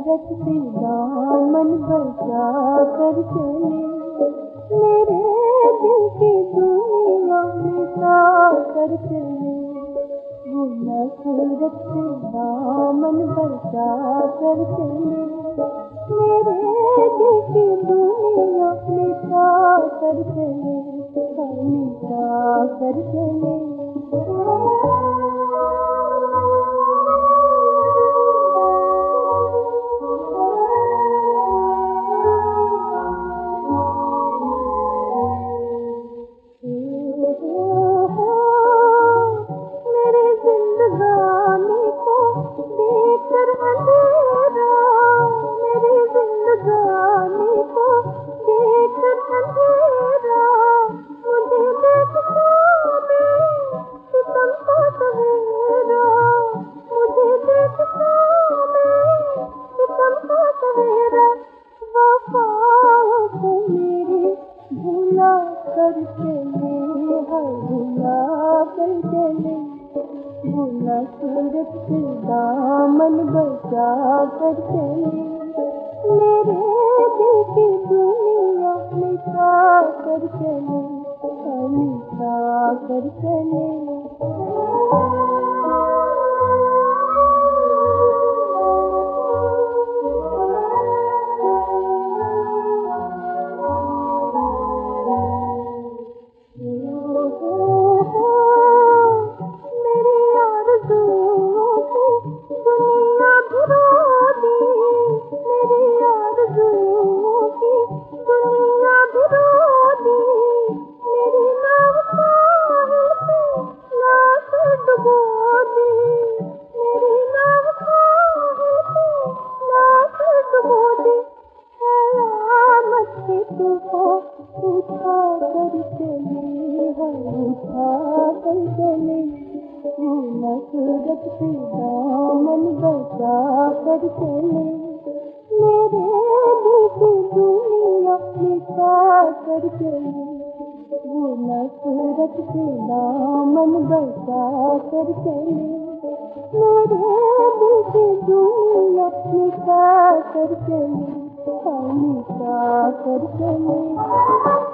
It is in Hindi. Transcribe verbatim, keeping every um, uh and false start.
सूरत से दामन बचा कर चले, मेरे दिल की दुनिया मिटा कर चले। वो सूरत से दामन बचा कर चले, मेरे दिल की दुनिया मिटा कर चले, मिटा कर चले। कर चले हर भुला कर चले, भुला सूरत से दामन बचा कर चले, मेरे दिल की दुनिया मिटा कर चले, मिटा कर चले। उठा कर चले उठा कर चले, सूरत से दामन बचा कर चले, मेरे दिल की दुनिया मिटा कर चले, सूरत से दामन बचा कर चले, मेरे दिल की दुनिया मिटा कर चले, मिटा कर चले।